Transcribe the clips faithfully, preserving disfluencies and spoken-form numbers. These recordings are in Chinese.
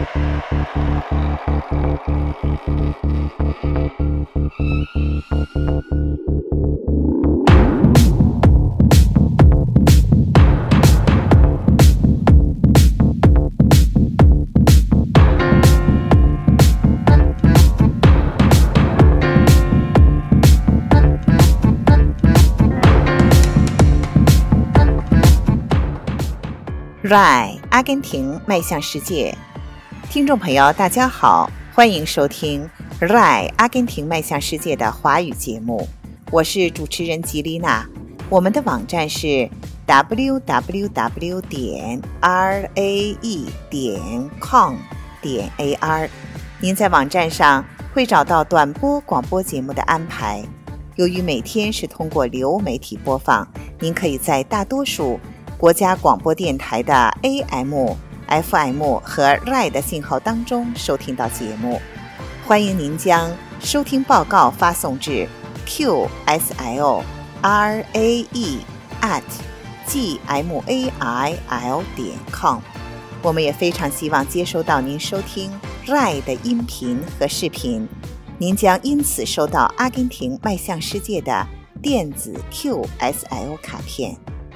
R A I 阿根廷迈向世界，听众朋友大家好，欢迎收听 R A I 阿根廷迈向世界的华语节目，我是主持人吉丽娜。我们的网站是 double-u double-u double-u 点 r a e 点 com 点 a r， 您在网站上会找到短波广播节目的安排。由于每天是通过流媒体播放，您可以在大多数国家广播电台的 A M、F M 和 R A I 的信号当中收听到节目。欢迎您将收听报告发送至 q s l r a e at g m a i l 点 com。我们也非常希望接收到您收听 R A I 的音频和视频，您将因此收到阿根廷迈向世界的电子 Q S L 卡片。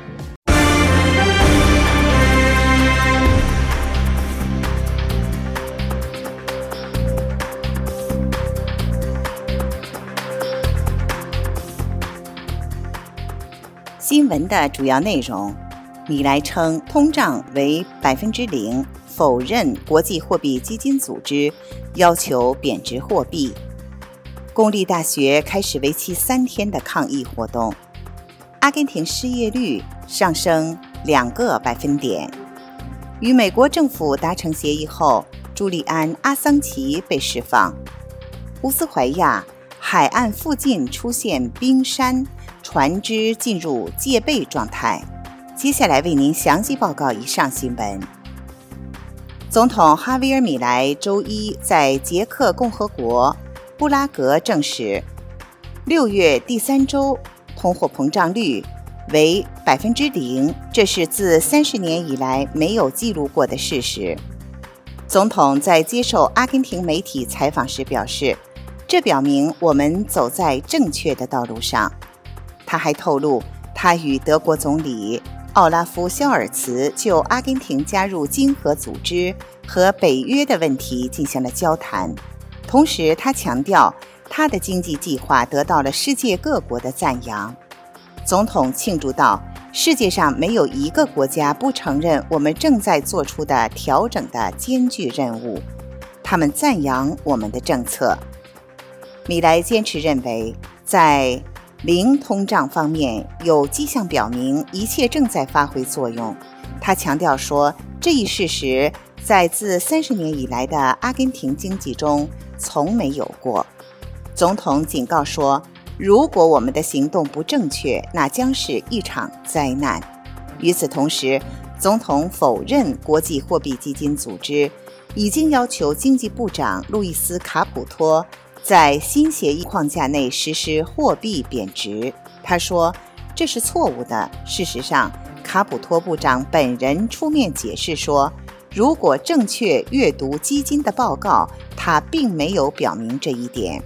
新闻的主要内容：米莱称通胀为百分之零，否认国际货币基金组织要求贬值货币。公立大学开始为期三天的抗议活动。阿根廷失业率上升两个百分点。与美国政府达成协议后，朱利安·阿桑奇被释放。乌斯怀亚海岸附近出现冰山，船只进入戒备状态。接下来为您详细报告以上新闻。总统哈维尔·米莱周一在捷克共和国布拉格证实，六月第三周通货膨胀率为百分之零，这是自三十年以来没有记录过的事实。总统在接受阿根廷媒体采访时表示，这表明我们走在正确的道路上。他还透露，他与德国总理奥拉夫·肖尔茨就阿根廷加入经合组织和北约的问题进行了交谈。同时，他强调他的经济计划得到了世界各国的赞扬。总统庆祝道，世界上没有一个国家不承认我们正在做出的调整的艰巨任务。他们赞扬我们的政策。米莱坚持认为，在零通胀方面有迹象表明一切正在发挥作用。他强调说，这一事实在自三十年以来的阿根廷经济中从没有过。总统警告说，如果我们的行动不正确，那将是一场灾难。与此同时，总统否认国际货币基金组织已经要求经济部长路易斯·卡普托在新协议框架内实施货币贬值。他说，这是错误的。事实上，卡普托部长本人出面解释说，如果正确阅读基金的报告，他并没有表明这一点。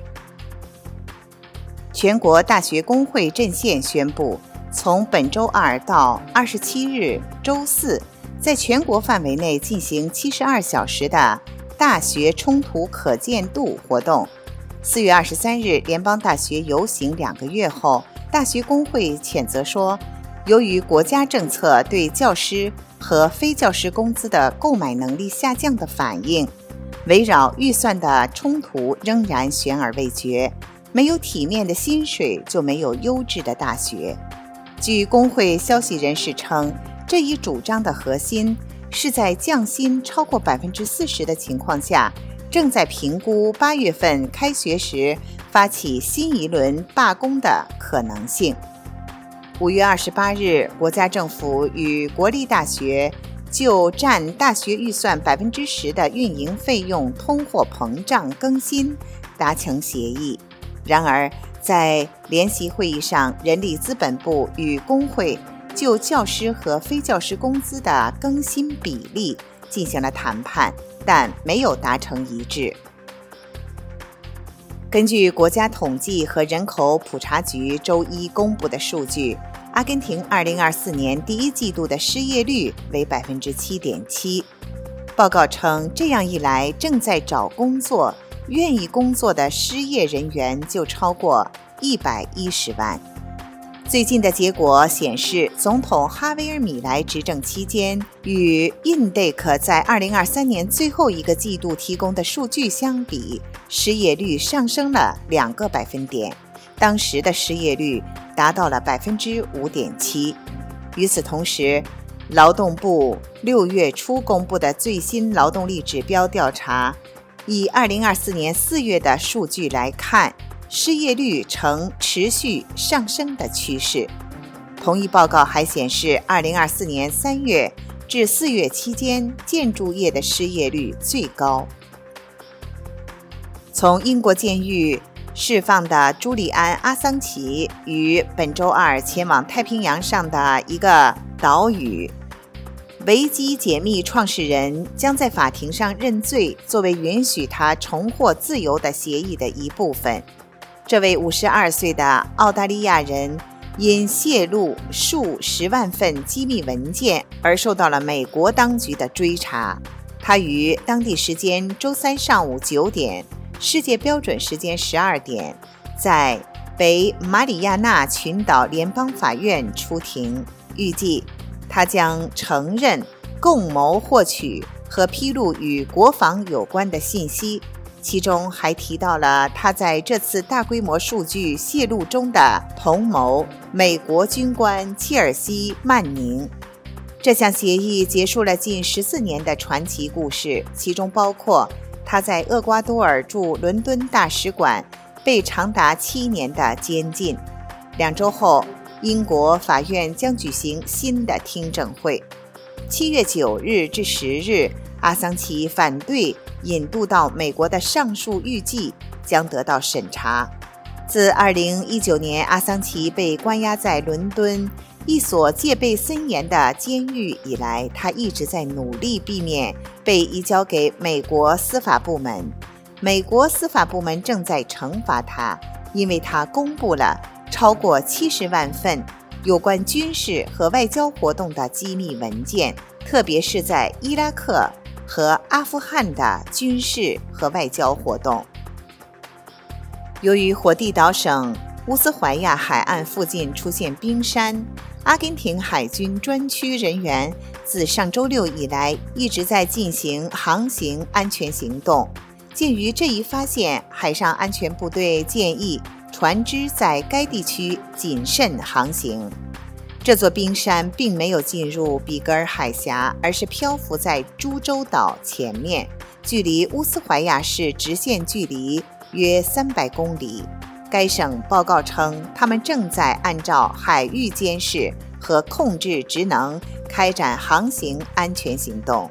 全国大学工会阵线宣布，从本周二到二十七日周四，在全国范围内进行七十二小时的大学冲突可见度活动。四月二十三日，联邦大学游行两个月后，大学工会谴责说，由于国家政策对教师和非教师工资的购买能力下降的反应，围绕预算的冲突仍然悬而未决。没有体面的薪水，就没有优质的大学。据工会消息人士称，这一主张的核心是在降薪超过百分之四十的情况下，正在评估八月份开学时发起新一轮罢工的可能性。五月二十八日，国家政府与国立大学就占大学预算百分之十的运营费用通货膨胀更新达成协议。然而，在联席会议上，人力资本部与工会就教师和非教师工资的更新比例进行了谈判，但没有达成一致。根据国家统计和人口普查局周一公布的数据，阿根廷二零二四年第一季度的失业率为 百分之七点七。 报告称，这样一来，正在找工作、愿意工作的失业人员就超过一百一十万。最近的结果显示，总统哈维尔·米莱执政期间，与印德克在二零二三年最后一个季度提供的数据相比，失业率上升了两个百分点，当时的失业率达到了 百分之五点七。 与此同时，劳动部六月初公布的最新劳动力指标调查，以二零二四年四月的数据来看，失业率呈持续上升的趋势。同一报告还显示，二零二四年三月至四月期间，建筑业的失业率最高。从英国监狱释放的朱利安·阿桑奇于本周二前往太平洋上的一个岛屿。维基解密创始人将在法庭上认罪，作为允许他重获自由的协议的一部分。这位五十二岁的澳大利亚人因泄露数十万份机密文件而受到了美国当局的追查。他于当地时间周三上午九点，世界标准时间十二点，在北马里亚纳群岛联邦法院出庭。预计他将承认共谋获取和披露与国防有关的信息，其中还提到了他在这次大规模数据泄露中的同谋美国军官切尔西·曼宁。这项协议结束了近十四年的传奇故事，其中包括他在厄瓜多尔驻伦敦大使馆被长达七年的监禁。两周后，英国法院将举行新的听证会。七月九日至十日，阿桑奇反对引渡到美国的上诉预计将得到审查。自二零一九年阿桑奇被关押在伦敦一所戒备森严的监狱以来，他一直在努力避免被移交给美国司法部门。美国司法部门正在惩罚他，因为他公布了超过七十万份有关军事和外交活动的机密文件，特别是在伊拉克和阿富汗的军事和外交活动。由于火地岛省乌斯怀亚海岸附近出现冰山，阿根廷海军专区人员自上周六以来一直在进行航行安全行动。鉴于这一发现，海上安全部队建议船只在该地区谨慎航行。这座冰山并没有进入比格尔海峡，而是漂浮在诸洲岛前面，距离乌斯怀亚市直线距离约三百公里。该省报告称，他们正在按照海域监视和控制职能开展航行安全行动。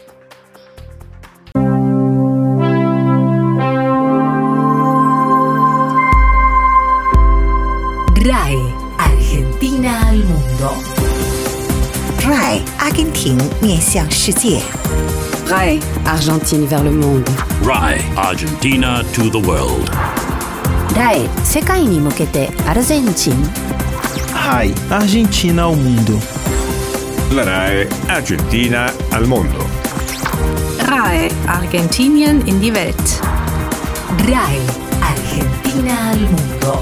R A I Argentina al mundo. R A I 阿根廷面向世界。 R A I Argentine vers le monde. R A I Argentina to the world. R A I 世界に向けてアルゼンチン。 R A I Argentina al mundo. R A I Argentina al mundo. R A I Argentinien in die Welt. R A I Argentina al mundo.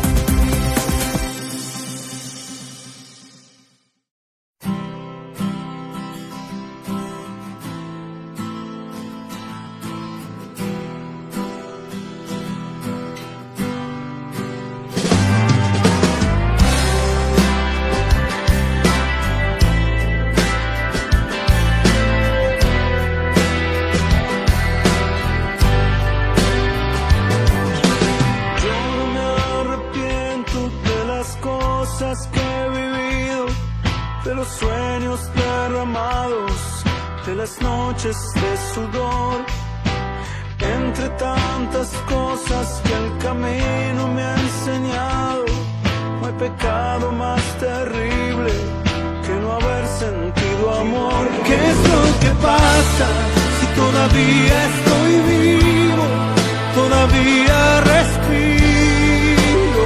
Que he vivido, de los sueños derramados, de las noches de sudor, entre tantas cosas que el camino me ha enseñado. No hay pecado más terrible que no haber sentido amor. ¿Qué es lo que pasa? todavía estoy vivo, todavía respiro.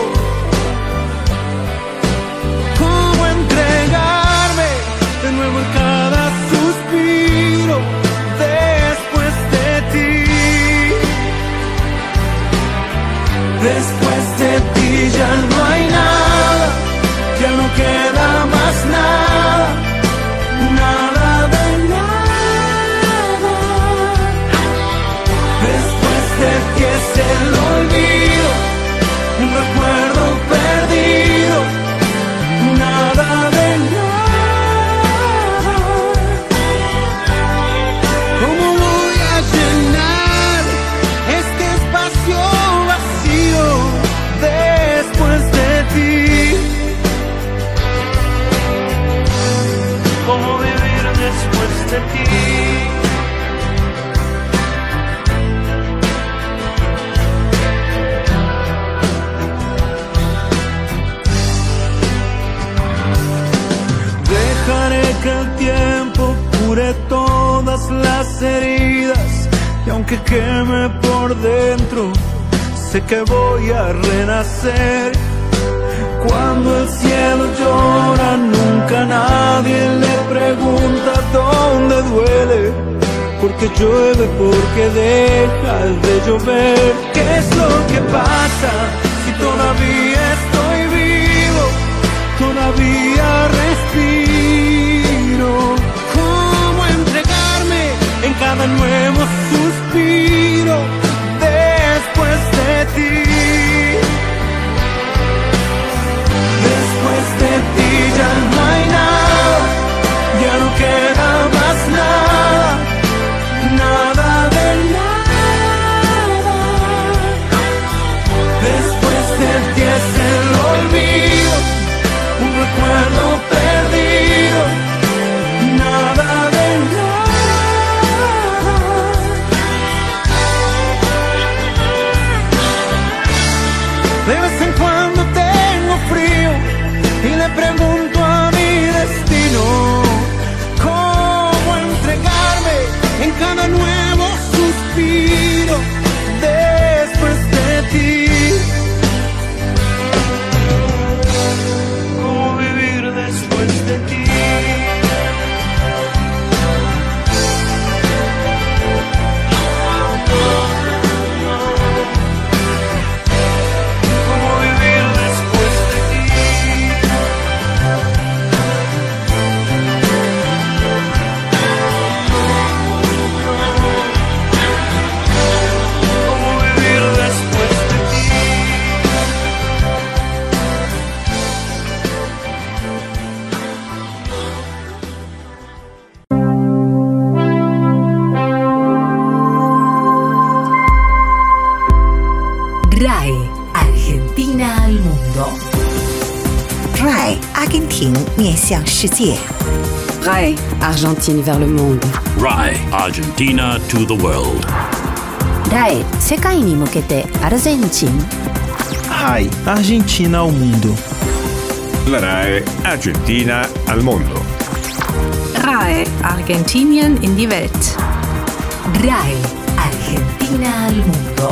¿Cómo entregarme de nuevo en cada suspiro después de ti? Después de ti ya no hay nada, ya no queda más nada, nada de nada. Después de ti es el olvido, un recuerdo perdido, nada de nada. ¿Cómo voy a llenar este espacio vacío después de ti? ¿Cómo vivir después de ti? Dejaré que el tiempo cure todas las heridas, y aunque queme por dentro, sé que voy a renacer. Cuando el cielo llora, nunca nadie le pregunta dónde duele, porque llueve, porque deja de llover. ¿Qué es lo que pasa si todavía estoy vivo, todavía respiro? ¿Cómo entregarme en cada nuevo suspiro después de ti? Después de ti ya no hay nada, ya no queda más nada, nada de nada. Después de ti es el olvido, un recuerdo perdido, nada de nada. De vez en cuando tengo frío y le pregunto a mi destino cómo entregarme en cada nuevo suspiro después de ti. ¿Cómo vivir después de ti? ¿Cómo vivir después de ti? ¿Cómo vivir después de ti? R A E Argentina al mundo. R A E 阿根廷面向世界。 R A E Argentine vers le monde. R A E Argentina to the world. R A E 世界に向けてアルゼンチン。 R A E Argentina ao mundo. La R A E Argentina al mundo. R A E Argentinien in die Welt. R A E Argentina al mundo.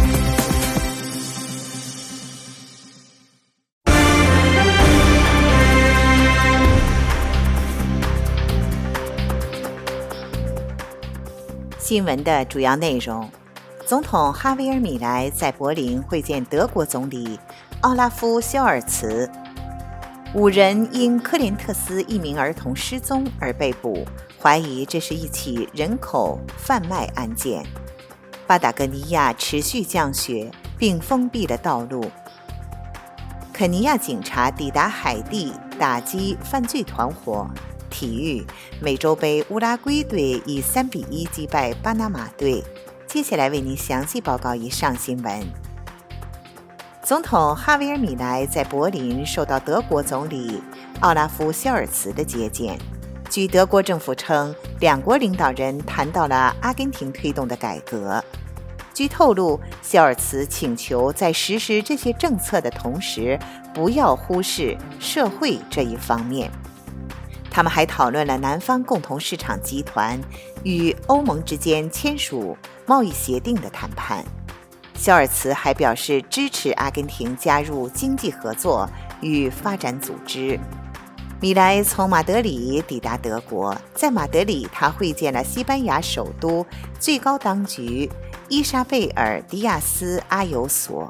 《新闻的主要内容：总统哈维尔·米莱在柏林会见德国总理奥拉夫·肖尔茨。五人因科林特斯一名儿童失踪而被捕，怀疑这是一起人口贩卖案件。巴达哥尼亚持续降雪，并封闭了道路。肯尼亚警察抵达海地，打击犯罪团伙。体育，美洲杯乌拉圭队以三比一击败巴拿马队。接下来为您详细报告以上新闻。总统哈维尔·米莱在柏林受到德国总理奥拉夫·肖尔茨的接见。据德国政府称，两国领导人谈到了阿根廷推动的改革。据透露，肖尔茨请求在实施这些政策的同时，不要忽视社会这一方面。 他们还讨论了南方共同市场集团与欧盟之间签署贸易协定的谈判。肖尔茨还表示支持阿根廷加入经济合作与发展组织。米莱从马德里抵达德国，在马德里他会见了西班牙首都最高当局伊莎贝尔·迪亚斯·阿尤索。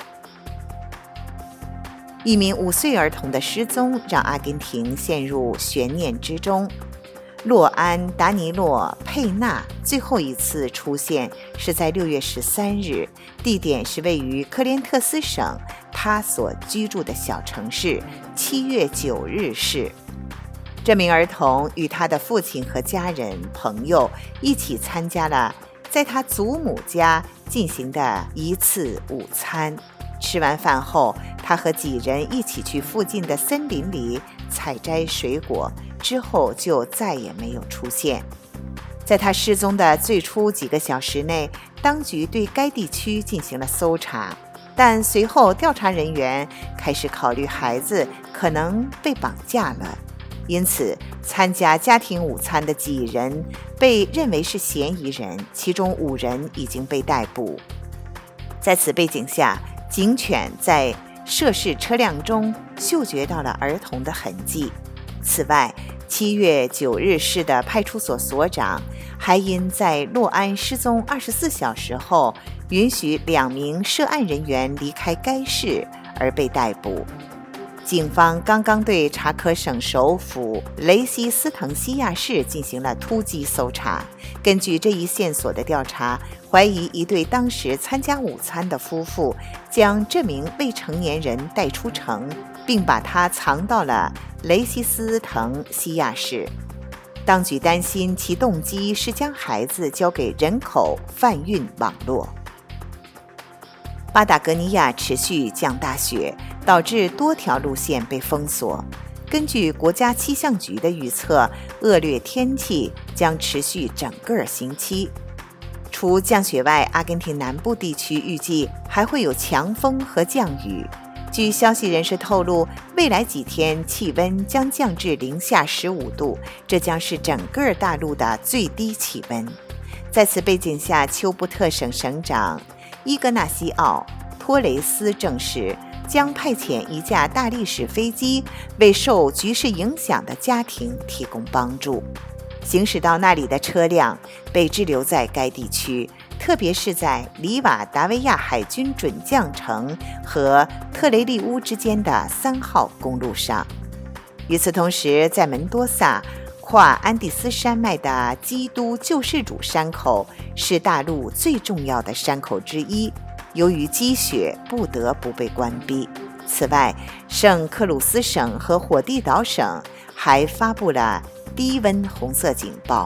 一名五岁儿童的失踪让阿根廷陷入悬念之中。洛安·达尼洛·佩纳最后一次出现是在六月十三日，地点是位于科连特斯省他所居住的小城市七月九日市。这名儿童与他的父亲和家人朋友一起参加了在他祖母家进行的一次午餐。吃完饭后，他和几人一起去附近的森林里采摘水果，之后就再也没有出现。在他失踪的最初几个小时内，当局对该地区进行了搜查，但随后调查人员开始考虑孩子可能被绑架了，因此参加家庭午餐的几人被认为是嫌疑人，其中五人已经被逮捕。在此背景下，警犬在涉事车辆中嗅觉到了儿童的痕迹。此外，七月九日市的派出所所长还因在洛安失踪二十四小时后允许两名涉案人员离开该市而被逮捕。警方刚刚对查科省首府雷西斯滕西亚市进行了突击搜查。根据这一线索的调查，怀疑一对当时参加午餐的夫妇将这名未成年人带出城，并把他藏到了雷西斯滕西亚市。当局担心其动机是将孩子交给人口贩运网络。巴达哥尼亚持续降大雪，导致多条路线被封锁。根据国家气象局的预测，恶劣天气将持续整个星期。除降雪外，阿根廷南部地区预计还会有强风和降雨。据消息人士透露，未来几天气温将降至零下十五度，这将是整个大陆的最低气温。在此背景下，丘布特省省长伊格纳西奥·托雷斯证实，将派遣一架大力士飞机为受局势影响的家庭提供帮助。行驶到那里的车辆被滞留在该地区，特别是在里瓦达维亚海军准将城和特雷利乌之间的三号公路上。与此同时，在门多萨跨安第斯山脉的基督救世主山口是大陆最重要的山口之一，由于积雪不得不被关闭。此外，圣克鲁斯省和火地岛省还发布了低温红色警报。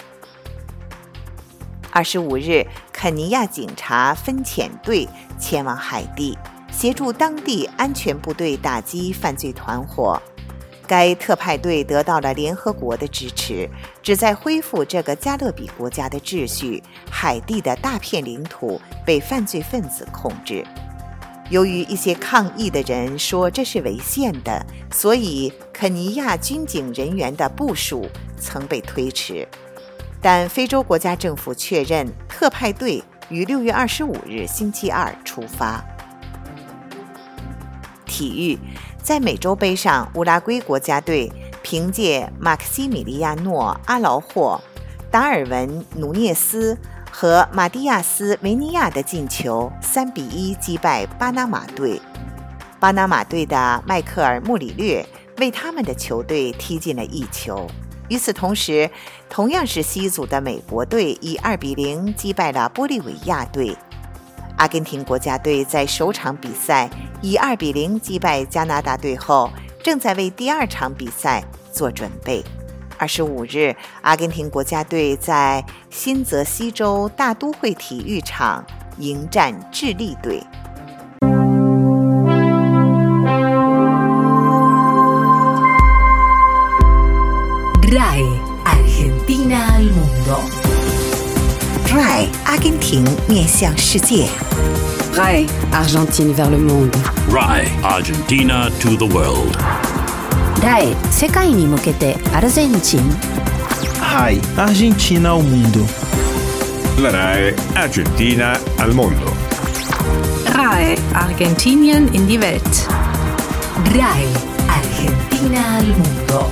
二十五日，肯尼亚警察分遣队前往海地，协助当地安全部队打击犯罪团伙。该特派队得到了联合国的支持，旨在恢复这个加勒比国家的秩序。海地的大片领土被犯罪分子控制。由于一些抗议的人说这是违宪的，所以肯尼亚军警人员的部署曾被推迟。但非洲国家政府确认，特派队于六月二十五日星期二出发。体育，在美洲杯上，乌拉圭国家队凭借马克西米利亚诺·阿劳霍、达尔文·努涅斯和马蒂亚斯·维尼亚的进球三比一击败巴拿马队。巴拿马队的迈克尔·穆里略为他们的球队踢进了一球。与此同时，同样是西组的美国队以二比零击败了玻利维亚队。阿根廷国家队在首场比赛以二比零击败加拿大队后，正在为第二场比赛做准备。二十五日，阿根廷国家队在新泽西州大都会体育场迎战智利队。 R A I Argentina al mundo. R A I 阿根廷面向世界。 R A I Argentine vers le monde. R A I Argentina to the world. RAE 世界に向けてアルゼンチン RAI Argentina ao mundo. La RAE Argentina al mondo. RAE Argentinien in die Welt. RAE Argentina al mundo.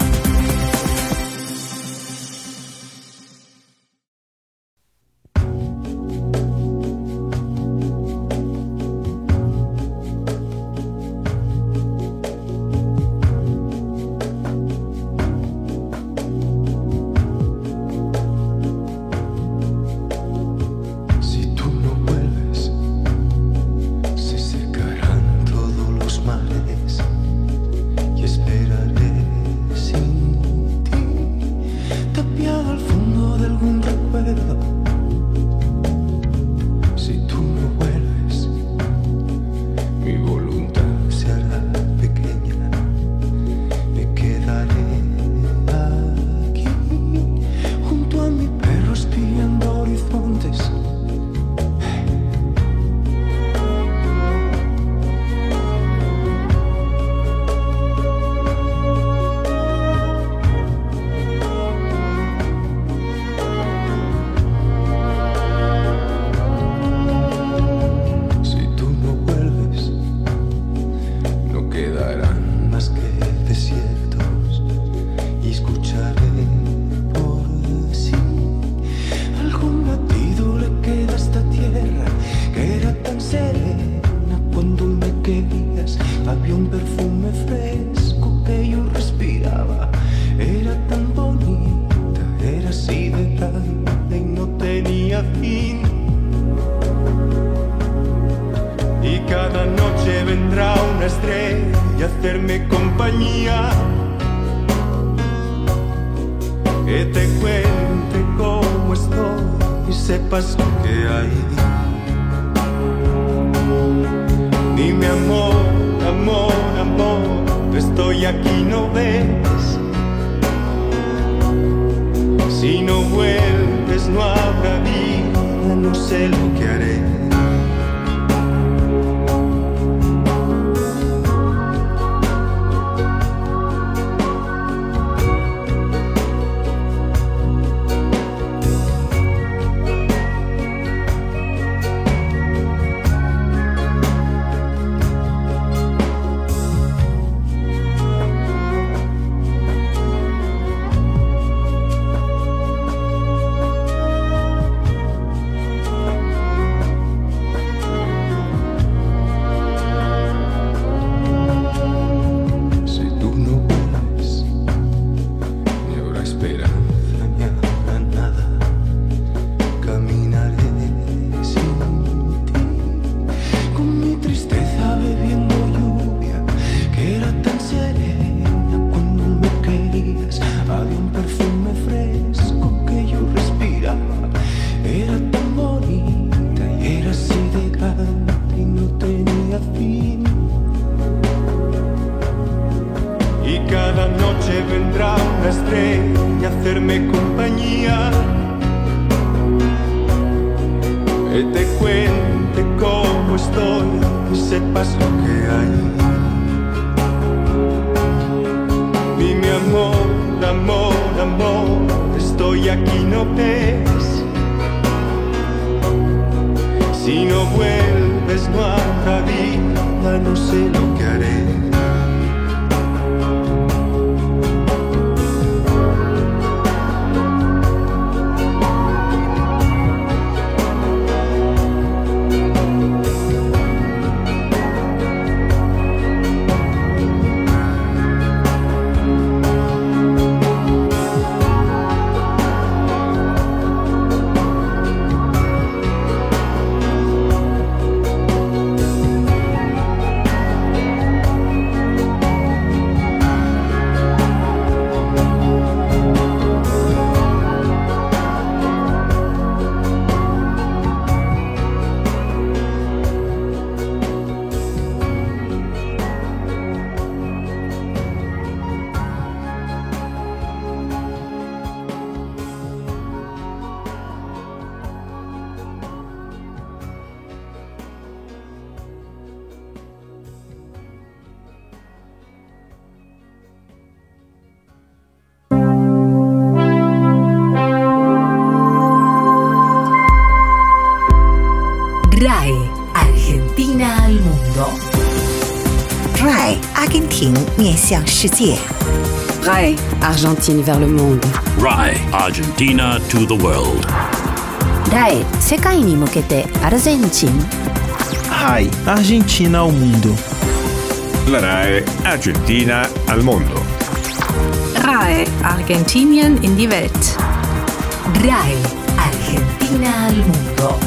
RAI 阿根廷面向世界。 RAI Argentine vers le monde. RAI Argentina to the world. RAI 世界に向けてアルゼンチン。 RAI Argentina ao mundo. La RAI Argentina al mondo. RAI Argentinien in die Welt. RAI Argentina al mundo.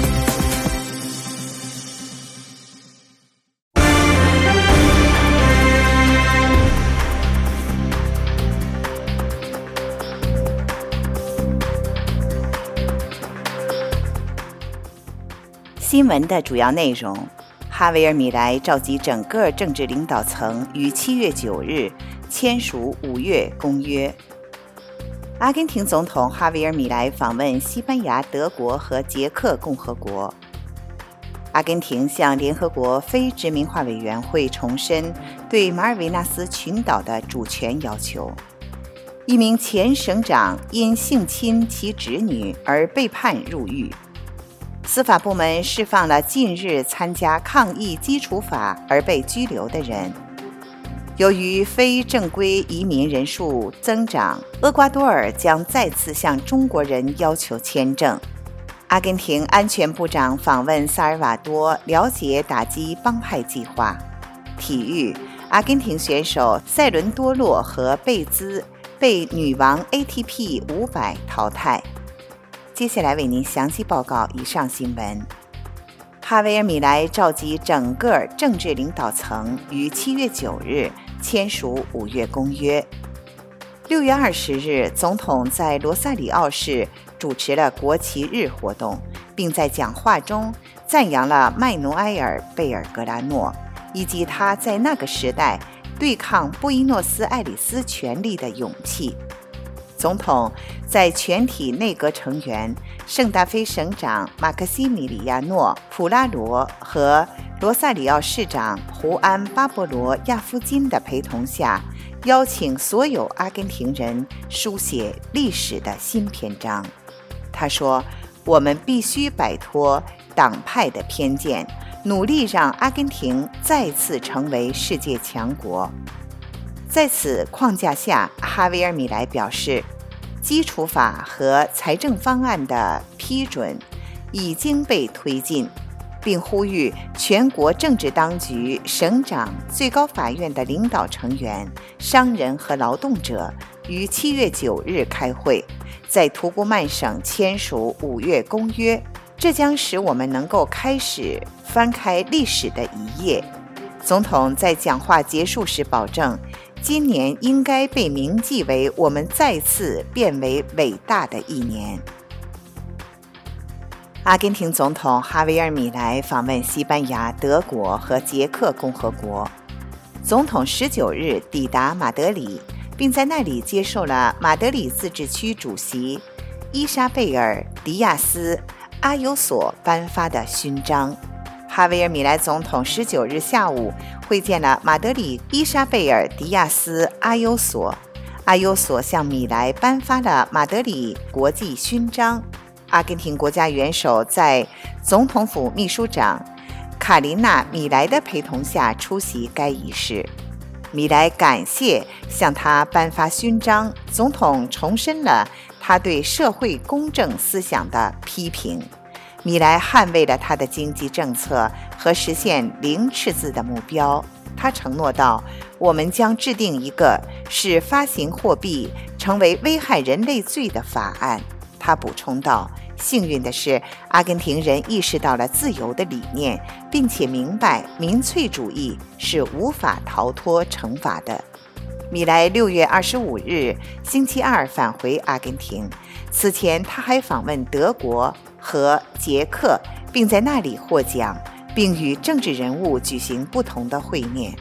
《新闻的主要内容：哈维尔·米莱召集整个政治领导层于七月九日签署五月公约。阿根廷总统哈维尔·米莱访问西班牙、德国和捷克共和国。阿根廷向联合国非殖民化委员会重申对马尔维纳斯群岛的主权要求。一名前省长因性侵其侄女而被判入狱。司法部门释放了近日参加抗议基础法而被拘留的人。由于非正规移民人数增长，厄瓜多尔将再次向中国人要求签证。阿根廷安全部长访问萨尔瓦多，了解打击帮派计划。体育，阿根廷选手塞伦多洛和贝兹被女王 A T P 五百淘汰。接下来为您详细报告以上新闻。哈维尔·米莱召集整个政治领导层于七月九日签署五月公约。六月二十日，总统在罗萨里奥市主持了国旗日活动，并在讲话中赞扬了麦努埃尔·贝尔格拉诺以及他在那个时代对抗布宜诺斯艾利斯权力的勇气。总统在全体内阁成员圣达菲省长马克西米里亚诺·普拉罗和罗萨里奥市长胡安·巴博罗亚夫金的陪同下，邀请所有阿根廷人书写历史的新篇章。他说，我们必须摆脱党派的偏见，努力让阿根廷再次成为世界强国。在此框架下，哈维尔·米莱表示，基础法和财政方案的批准已经被推进，并呼吁全国政治当局、省长、最高法院的领导成员、商人和劳动者于七月九日开会，在图古曼省签署五月公约。这将使我们能够开始翻开历史的一页。总统在讲话结束时保证，今年应该被铭记为我们再次变为伟大的一年。阿根廷总统哈维尔·米莱访问西班牙、德国和捷克共和国。总统十九日抵达马德里，并在那里接受了马德里自治区主席伊莎贝尔·迪亚斯·阿尤索颁发的勋章。哈维尔·米莱总统十九日下午会见了马德里伊莎贝尔·迪亚斯·阿尤索，阿尤索向米莱颁发了马德里国际勋章。阿根廷国家元首在总统府秘书长卡琳娜·米莱的陪同下出席该仪式。米莱感谢向他颁发勋章，总统重申了他对社会公正思想的批评。米莱捍卫了他的经济政策和实现零赤字的目标。他承诺道，我们将制定一个使发行货币成为危害人类罪的法案。他补充道，幸运的是，阿根廷人意识到了自由的理念，并且明白民粹主义是无法逃脱惩罚的。米莱六月二十五日星期二返回阿根廷，此前他还访问德国和捷克，并在那里获奖，并与政治人物举行不同的会面。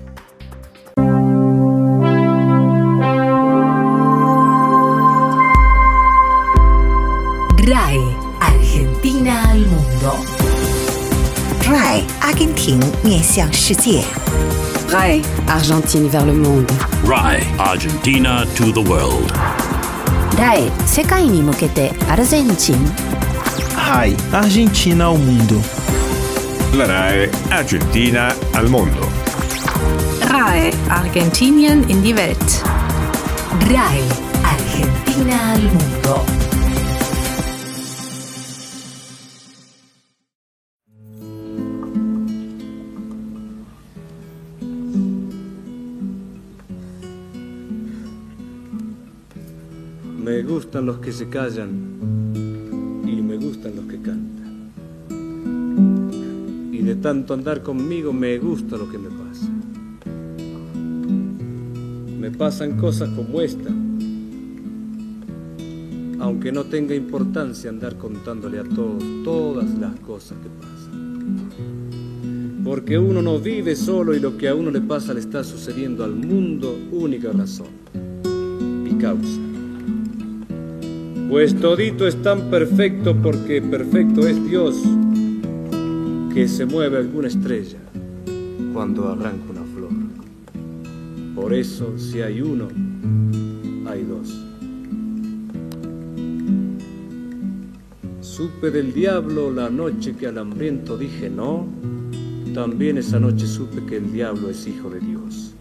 RAI Argentina al mundo. RAI 阿根廷面向世界。 RAI Argentine vers le monde. RAI Argentina to the world. RAI 世界に向けてアルゼンチン。 RAI Argentina ao mundo. La RAI Argentina al mondo. R A E Argentinien in die Welt. R A E Argentina al mundo. Me gustan los que se callan y me gustan los que cantan. Y de tanto andar conmigo me gusta lo que me pasa. Me pasan cosas como esta, aunque no tenga importancia andar contándole a todos todas las cosas que pasan. Porque uno no vive solo y lo que a uno le pasa le está sucediendo al mundo, única razón y causa. Pues todito es tan perfecto porque perfecto es Dios, que se mueve alguna estrella cuando arranca una flor. Por eso, si hay uno, hay dos. Supe del diablo la noche que al hambriento dije no, también esa noche supe que el diablo es hijo de Dios.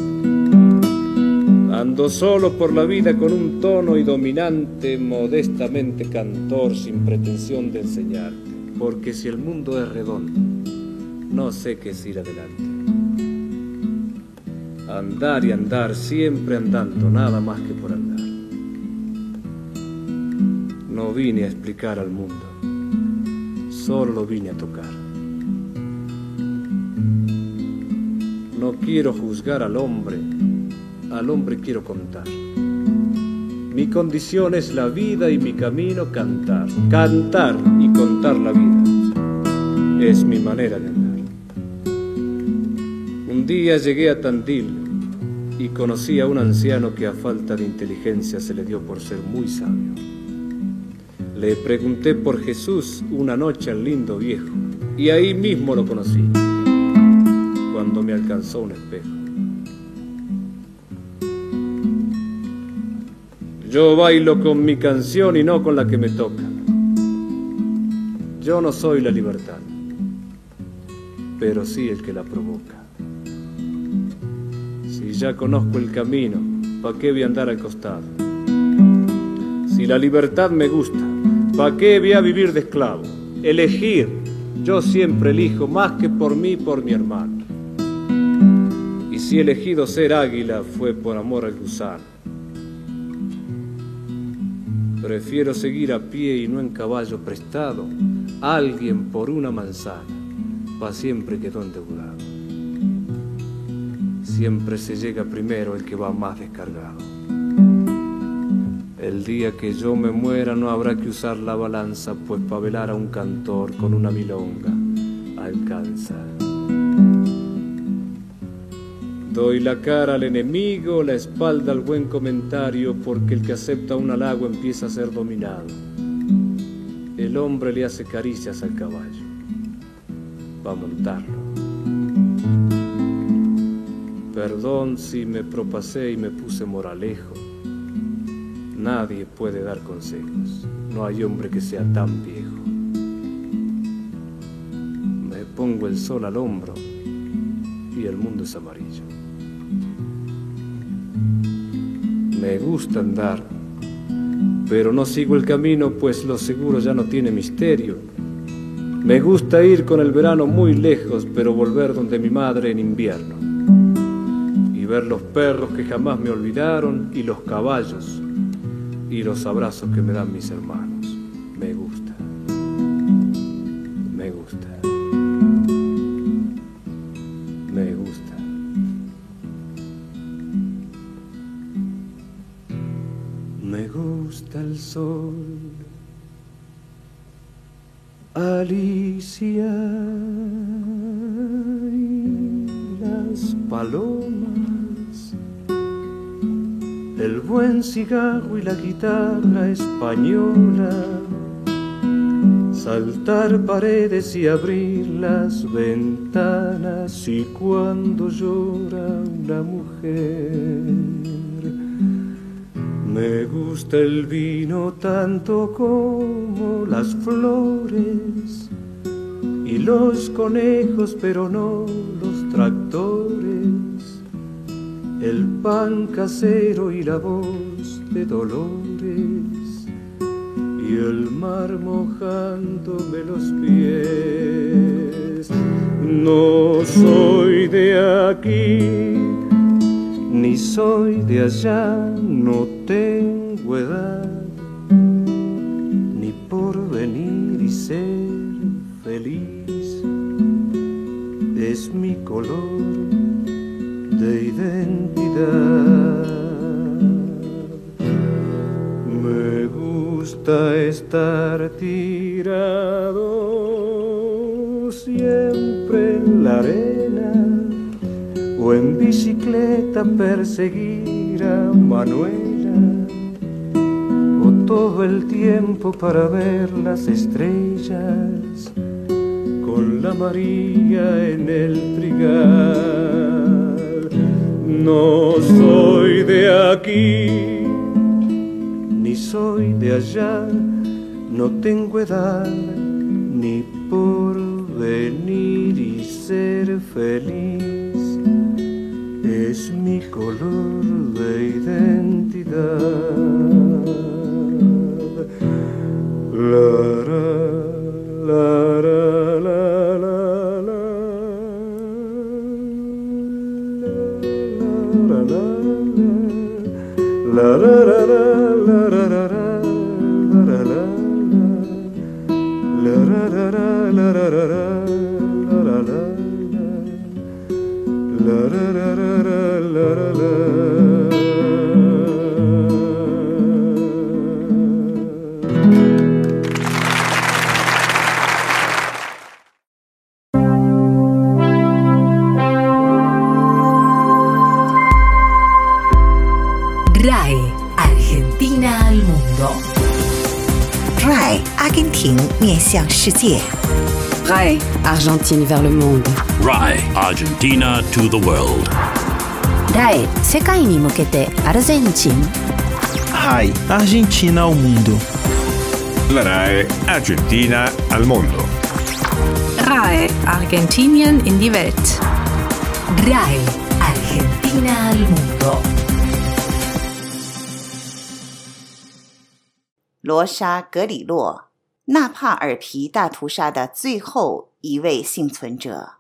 Ando solo por la vida con un tono y dominante, modestamente cantor, sin pretensión de enseñarte, porque si el mundo es redondo, no sé qué es ir adelante. Andar y andar, siempre andando, nada más que por andar. No vine a explicar al mundo, solo lo vine a tocar. No quiero juzgar al hombre, al hombre quiero contar. Mi condición es la vida y mi camino cantar. Cantar y contar la vida es mi manera de andar. Un día llegué a Tandil y conocí a un anciano que a falta de inteligencia se le dio por ser muy sabio. Le pregunté por Jesús una noche al lindo viejo y ahí mismo lo conocí, cuando me alcanzó un espejo. Yo bailo con mi canción y no con la que me toca. Yo no soy la libertad, pero sí el que la provoca. Si ya conozco el camino, ¿pa' qué voy a andar al costado? Si la libertad me gusta, ¿pa' qué voy a vivir de esclavo? Elegir, yo siempre elijo más que por mí, por mi hermano. Y si he elegido ser águila fue por amor al gusano. Prefiero seguir a pie y no en caballo prestado. Alguien por una manzana, pa' siempre quedó endeudado. Siempre se llega primero el que va más descargado. El día que yo me muera no habrá que usar la balanza, pues pa' velar a un cantor con una milonga alcanza. Doy la cara al enemigo, la espalda al buen comentario, porque el que acepta un halago empieza a ser dominado. El hombre le hace caricias al caballo pa' montarlo. Perdón si me propasé y me puse moralejo. Nadie puede dar consejos, no hay hombre que sea tan viejo. Me pongo el sol al hombro y el mundo es amarillo. Me gusta andar, pero no sigo el camino, pues lo seguro ya no tiene misterio. Me gusta ir con el verano muy lejos, pero volver donde mi madre en invierno. Y ver los perros que jamás me olvidaron, y los caballos, y los abrazos que me dan mis hermanos. Me gusta, me gusta, me gusta. Me gusta el sol, Alicia, y las palomas, el buen cigarro y la guitarra española, saltar paredes y abrir las ventanas, y cuando llora una mujer. Me gusta el vino tanto como las flores y los conejos, pero no los tractores. el pan casero y la voz de Dolores, y el mar mojándome los pies. No soy de aquí, ni soy de allá, no tengo edad, ni por venir y ser feliz. Es mi color de identidad. Me gusta estar tirado siempre en la arena, o en bicicleta perseguir a Manuela, o todo el tiempo para ver las estrellas con la María en el trigal. No soy de aquí, ni soy de allá, no tengo edad, ni por venir y ser feliz. Es mi color de identidad. La, la, la, la, la, la, la, la, la, la, R A E Argentina al mundo. R A E 阿根廷面向世界。 R A E Argentine vers le monde. R A E Argentina to the world. R A E 世界に向けてアルゼンチン。 R A E Argentina ao mundo. La R A E Argentina al mundo. R A E Argentinien in die Welt. R A E Argentina al mundo. 罗莎·格里洛，纳帕尔皮大屠杀的最后一位幸存者。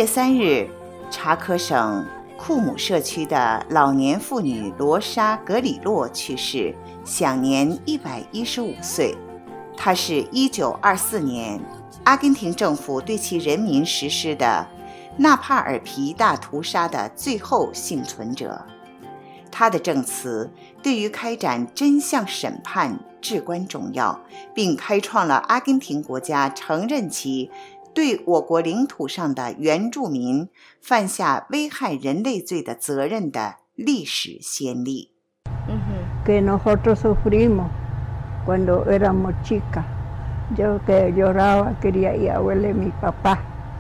月三日，查科省库姆社区的老年妇女罗莎·格里洛去世，享年一百一十五岁。她是一九二四年阿根廷政府对其人民实施的纳帕尔皮大屠杀的最后幸存者。他的证词对于开展真相审判至关重要，并开创了阿根廷国家承认其对我国领土上的原住民犯下危害人类罪的责任的历史先例。 Que nosotros sufrimos cuando éramos chicas. Yo que lloraba quería ir a verle a mi papá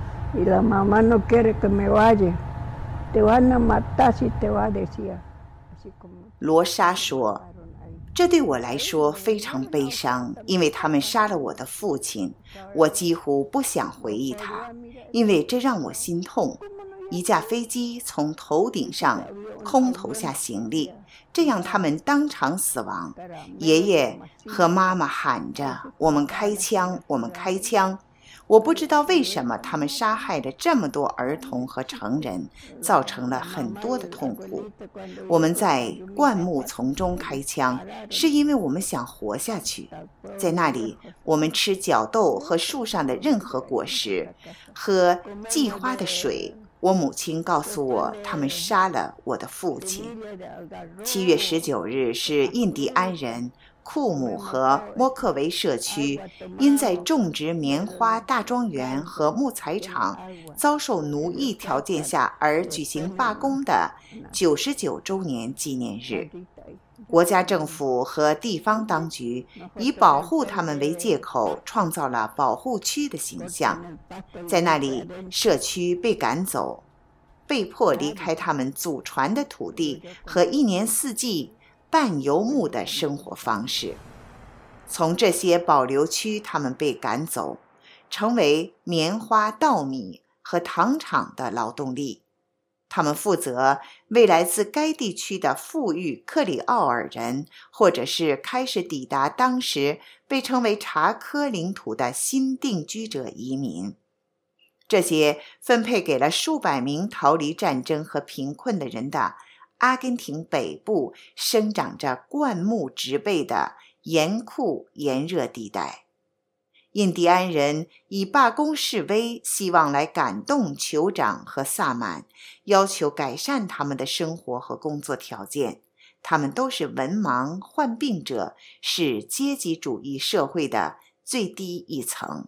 y la mamá no quiere que me vaya. Te van a matar si te va, decía. 罗莎说，这对我来说非常悲伤，因为他们杀了我的父亲，我几乎不想回忆他，因为这让我心痛。一架飞机从头顶上空投下行李，这样他们当场死亡。爷爷和妈妈喊着，我们开枪，我们开枪。我不知道为什么他们杀害了这么多儿童和成人，造成了很多的痛苦。我们在灌木丛中开枪，是因为我们想活下去。在那里，我们吃角豆和树上的任何果实，喝季花的水。我母亲告诉我，他们杀了我的父亲。七月十九日是印第安人库姆和莫克维社区因在种植棉花大庄园和木材厂遭受奴役条件下而举行罢工的九十九周年纪念日。国家政府和地方当局以保护他们为借口，创造了保护区的形象。在那里，社区被赶走，被迫离开他们祖传的土地和一年四季半游牧的生活方式。从这些保留区，他们被赶走，成为棉花、稻米和糖厂的劳动力。他们负责为来自该地区的富裕克里奥尔人，或者是开始抵达当时被称为查科领土的新定居者移民。这些分配给了数百名逃离战争和贫困的人的阿根廷北部生长着灌木植被的严酷炎热地带。印第安人以罢工示威，希望来感动酋长和萨满，要求改善他们的生活和工作条件。他们都是文盲、患病者，是阶级主义社会的最低一层。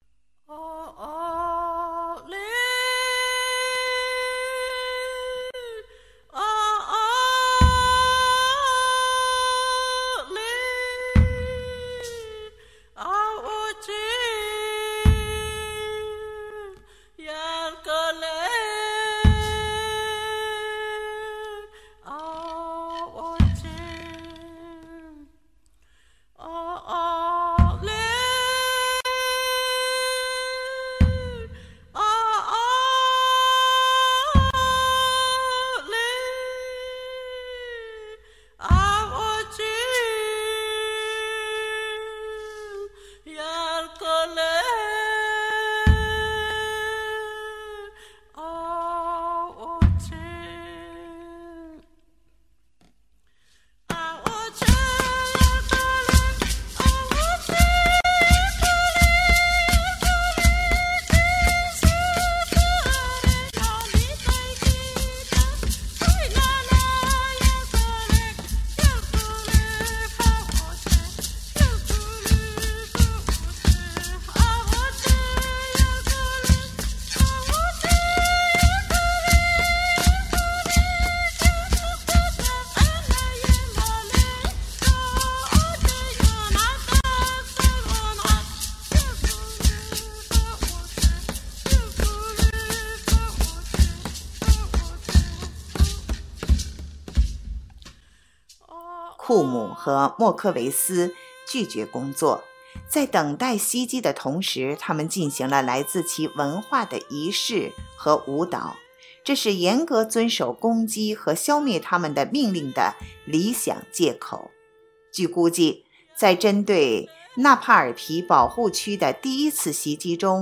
库姆和莫科维斯拒绝工作，在等待袭击的同时，他们进行了来自其文化的仪式和舞蹈。这是严格遵守攻击和消灭他们的命令的理想借口。据估计，在针对纳帕尔皮保护区的第一次袭击中，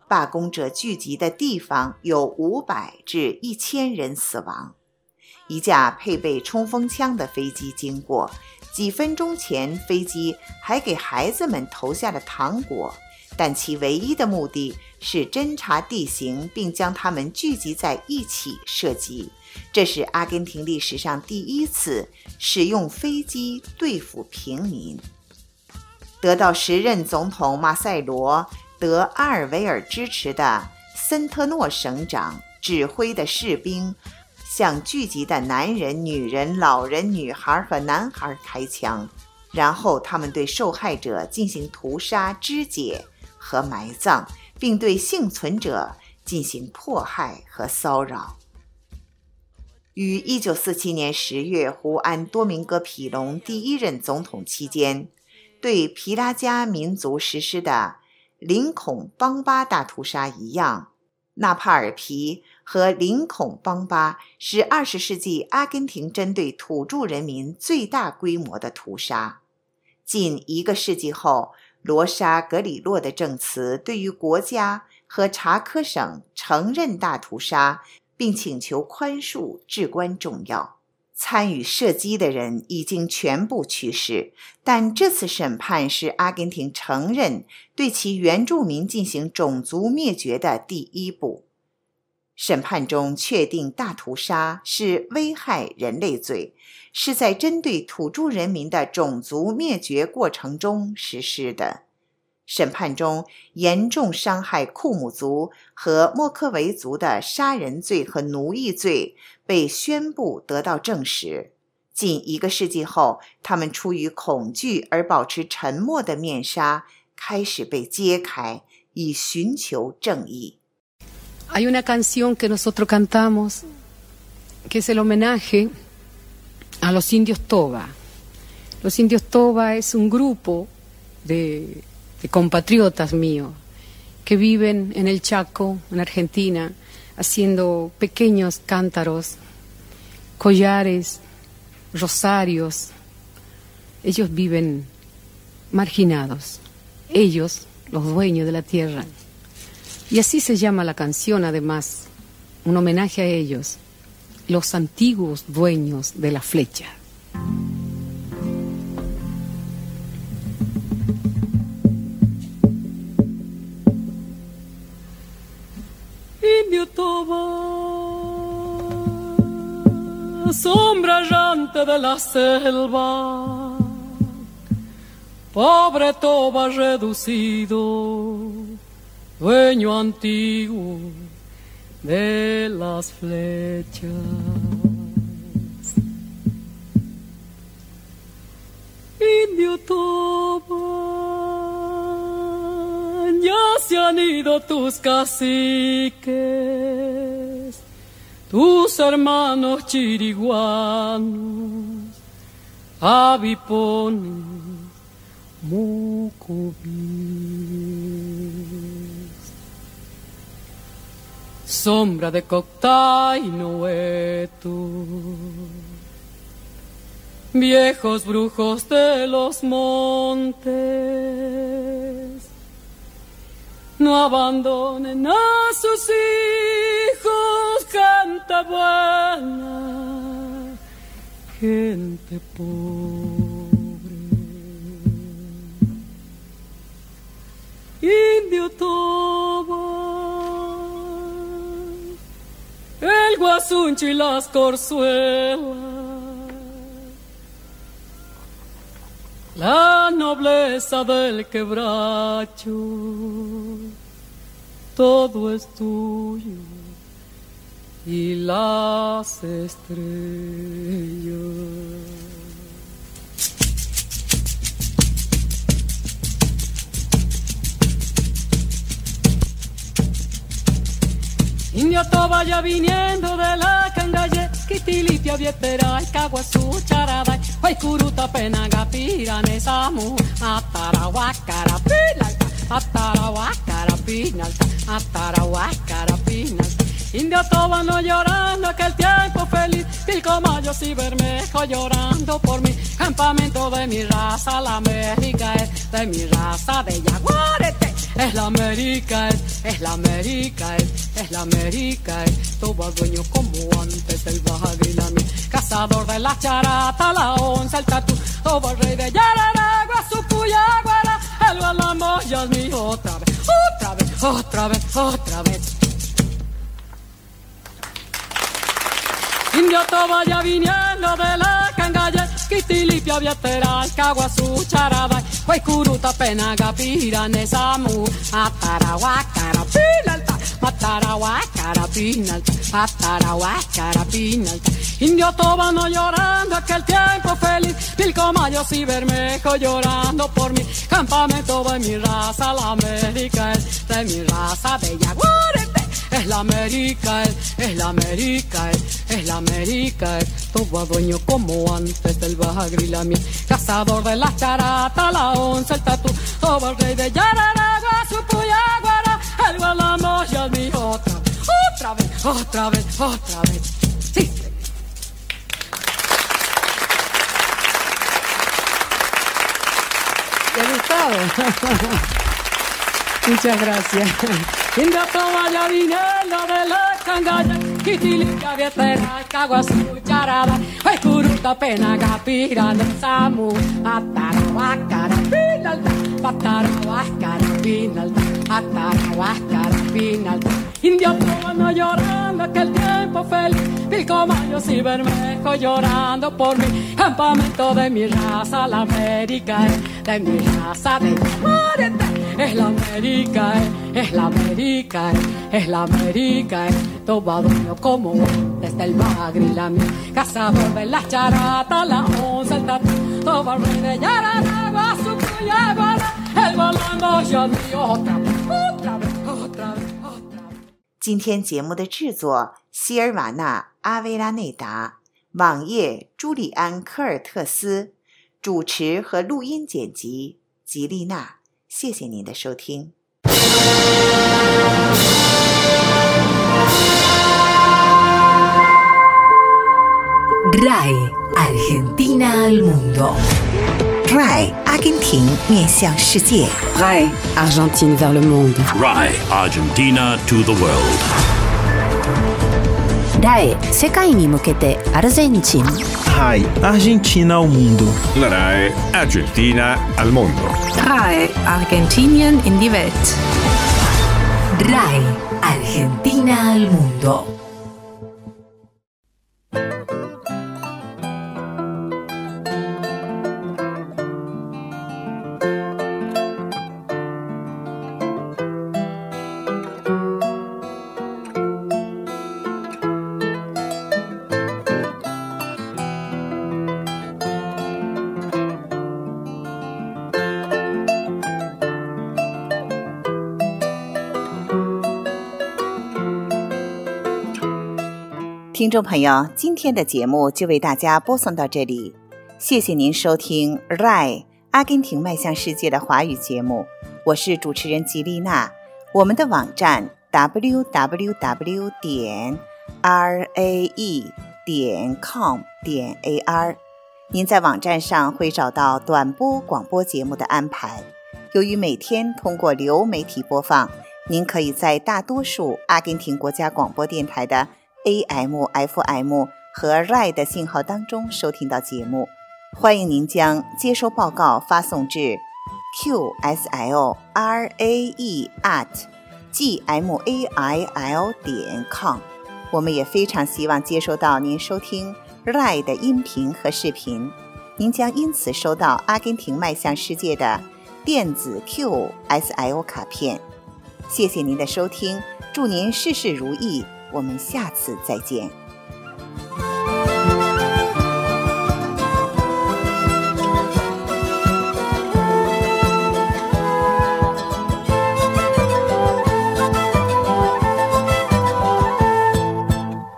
罢工者聚集的地方有五百至一千人死亡。一架配备冲锋枪的飞机经过，几分钟前飞机还给孩子们投下了糖果，但其唯一的目的是侦察地形并将它们聚集在一起射击。这是阿根廷历史上第一次使用飞机对付平民。得到时任总统马塞罗·德阿尔维尔支持的森特诺省长指挥的士兵向聚集的男人、女人、老人、女孩和男孩开枪，然后他们对受害者进行屠杀、肢解和埋葬，并对幸存者进行迫害和骚扰。于一九四七年十月胡安·多明戈·皮隆第一任总统期间，对皮拉加民族实施的林孔邦巴大屠杀一样，纳帕尔皮和林孔邦巴是二十世纪阿根廷针对土著人民最大规模的屠杀。近一个世纪后，罗莎·格里洛的证词对于国家和查科省承认大屠杀并请求宽恕至关重要。参与射击的人已经全部去世，但这次审判是阿根廷承认对其原住民进行种族灭绝的第一步。审判中确定大屠杀是危害人类罪，是在针对土著人民的种族灭绝过程中实施的。审判中严重伤害库姆族和莫科维族的杀人罪和奴役罪被宣布得到证实。近一个世纪后，他们出于恐惧而保持沉默的面纱开始被揭开，以寻求正义。 Hay una canción que nosotros cantamos que es el homenaje a los indios Toba. Los indios Toba es un grupo de, de compatriotas míos que viven en el Chaco, en Argentina, haciendo pequeños cántaros, collares, rosarios. Ellos viven marginados, ellos, los dueños de la tierra. Y así se llama la canción, además, un homenaje a ellos, los antiguos dueños de la flecha. Indio Toba, sombra errante de la selva, pobre Toba reducido, dueño antiguo de las flechas. Indio Toba, ya se han ido tus caciques, tus hermanos chiriguanos, avipones, mucubíes. Sombra de Coctay Noeto, viejos brujos de los montes, no abandonen a sus hijos, gente buena, gente pobre. Indio Toba, el guasuncho y las corzuelas, la nobleza del quebracho, todo es tuyo y las estrellas. Indio Toba ya viniendo de la cangalle, Quitilitia, Vietera, Caguazú, Charaday, Huaycuruta, Penaga, Piranesamu, Atarahuacara, Pinalta, Atarahuacara, Pinalta, Atarahuacara, Pinalta. Indio Toba no llorando aquel tiempo feliz, Pilcomayos y Bermejo llorando por mí, campamento de mi raza, la América es de mi raza de Yaguarete. es la América, es, es la América, es, es la América, es todo dueño como antes el Bagre y la miel, cazador de la charata, la onza, el tatú, todo el rey de Yararagua, su Puyaguara, el Gualamoya es mío otra vez, otra vez, otra vez, otra vez. Indio Toba ya viniendo de la cangalle, Quitilipia, Vietera, Caguazú, Charabay, Huaycuruta, Penaga, Pirane, Samu, Atarahuacara, Pinalta, Matarahuacara, Pinalta, Atarahuacara, Pinalta. Indio Toba no llorando aquel tiempo feliz, Pilcomayos y Bermejo llorando por mi campamento de mi raza, la América es de mi raza de Yaguarete. Es la América, es, es la América, es, es la América, es todo dueño como antes del Bagre y la miel, cazador de la charata, la onza, el tatú, todo el rey de Yararagua, su Puyaguara, el Gualamoya es mi otra vez, otra vez, otra vez, otra vez. Sí. ¿Te ha gustado? Muchas gracias. Indio Toba ya viniendo de la cangalle, Quitilipia, Vietera, Caguazú, Charabay, Huaycuruta, Penaga, Pirane, Samu, Atarahuacara, Pinalta, Atarahuacara, Pinalta, Atarahuacara, Pinalta. Indio Toba no llorando aquel tiempo feliz, Pilcomayos y Bermejo llorando por mi campamento de mi raza, la América es de mi raza de Yaguarete. Es la América, es, es la América, es, es la América, es todo dueño como desde el Bagre y la miel, cazador de la charata, la onza, el tatú, todo el rey de Yararagua, su Puyaguara, el Gualamoya es mío otra vez, otra vez, otra vez, otra vez。 今天节目的制作希尔瓦纳·阿维拉内达，网页朱利安·科尔特斯，主持和录音剪辑吉丽娜。谢谢您的收听。 R A I Argentina al mundo. R A I 阿根廷面向世界。 R A I Argentine vers le monde. R A I Argentina to the world. R A I 世界に向けてアルゼンチン。 R A I Argentina al mundo. La R A I Argentina al mundo. R A I Argentinien in die Welt. R A I Argentina al mundo. 听众朋友，今天的节目就为大家播送到这里，谢谢您收听 R A I 阿根廷迈向世界的华语节目，我是主持人吉丽娜。我们的网站 double-u double-u double-u 点 r a e 点 com 点 a r， 您在网站上会找到短波广播节目的安排。由于每天通过流媒体播放，您可以在大多数阿根廷国家广播电台的A M、F M 和 R A I 的信号当中收听到节目，欢迎您将接收报告发送至 Q S L R A E at G M A I L 点 com。我们也非常希望接收到您收听 R A I 的音频和视频，您将因此收到阿根廷迈向世界的电子 Q S L 卡片。谢谢您的收听，祝您事事如意。我们下次再见。